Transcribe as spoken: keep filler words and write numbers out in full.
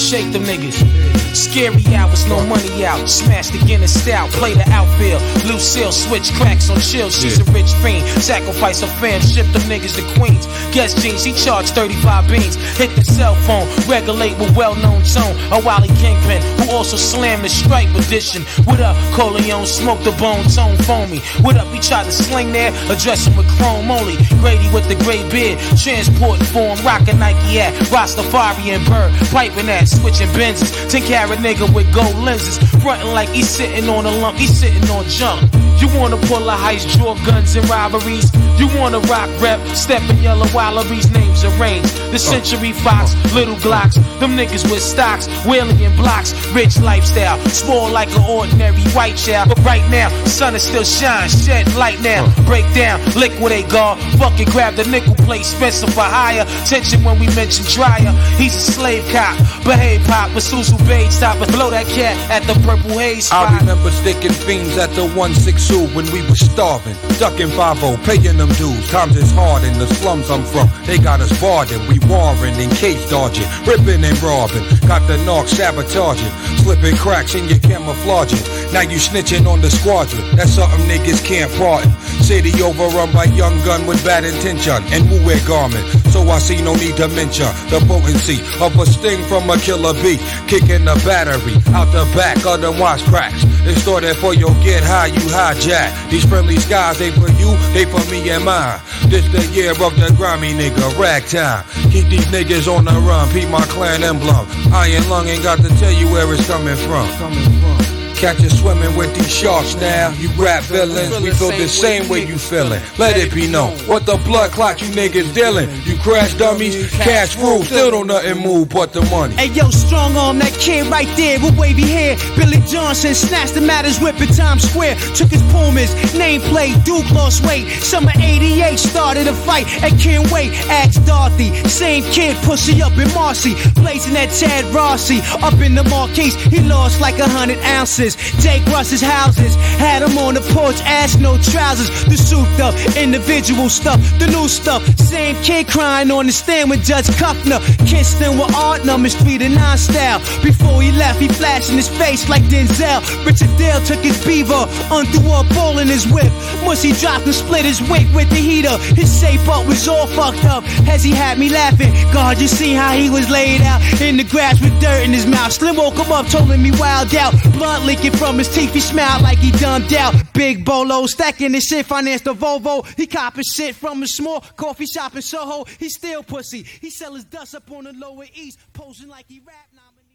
shake them niggas. Scary hours, no money out. Smash the Guinness stout, play the outfield. Lucille switch cracks on chill. She's a rich fiend. Sacrifice her fam, ship them niggas to Queens. Guess jeans, he charged thirty-five beans. Hit the cell phone, regulate with well-known tone. A Wally Kingpin, who also slammed the Stripe edition. What up, Corleone, smoke the bone, tone foamy. What up, he tried to sling there, address him with chrome only. Grady with the gray beard, transport form, rockin' Nike hat. Rastafari and Bird, piping that, switching Benzes. ten carat nigga with gold lenses, frontin' like he's sitting on a lump, he's sitting on junk. You wanna pull a heist, draw guns and robberies. You wanna rock rep, step in yellow wallabies, names arranged. The Century Fox, little Glocks, them niggas with stocks, wheeling in blocks, rich lifestyle, small like an ordinary white child. But right now, sun is still shine, shed light now, break down, liquidate guard, fucking grab the nickel plate, Spencer for hire. Tension when we mention Dryer, he's a slave cop, behave pop, with Suzu Beige top, and blow that cat at the Purple Haze spot. I remember sticking fiends at the one six two when we was starving, ducking five oh, paying them dues. Times is hard in the slums I'm from, they got us barred and we warring and cage dodging, ripping and robbing, got the narc sabotaging, slipping cracks in your camouflaging. Now you snitching on the squadron, that's something niggas can't pardon. City overrun by young gun with bad intention and Wu-Wear garment, so I see no need to mention the potency of a sting from a killer bee, kicking the battery out the back of them watch cracks. It's started for your get high, you hijack. These friendly skies ain't for you, they for me and mine. This the year of the grimy nigga, ragtime. Keep these niggas on the run, peep my clan emblem. Iron Lung ain't got to tell you where it's coming from. Coming from. Catch you swimming with these sharks now. You rap villains, we feel the same way you feeling. Let it be known, what the blood clot you niggas dealing. You crash dummies, cash rules, still don't nothing move but the money. Hey yo, strong arm, that kid right there with wavy hair. Billy Johnson snatched the matters whip at Times Square. Took his Pumas, nameplate, Duke lost weight. Summer eighty-eight started a fight at Can't Wait. Asked Dorothy, same kid, pussy up in Marcy. Blazing that Tad Rossi, up in the Marquise. He lost like a hundred ounces. Jake Russ's houses, had him on the porch, ass no trousers. The souped up, individual stuff, the new stuff. Same kid crying on the stand with Judge Kuffner. Kissed him with art numbers, street and nine style. Before he left, he flashed in his face like Denzel. Richard Dale took his beaver, undrew a ball in his whip. Once he dropped and split his wig with the heater. His shape up was all fucked up, as he had me laughing. God, you see how he was laid out in the grass with dirt in his mouth. Slim woke him up, told him he wild out. Blood leaking from his teeth, he smiled like he dumbed out. Big Bolo, stacking his shit, financed the Volvo. He copping shit from a small coffee shop in Soho. He still pussy, he sell his dust up on the Lower East, posing like he rap.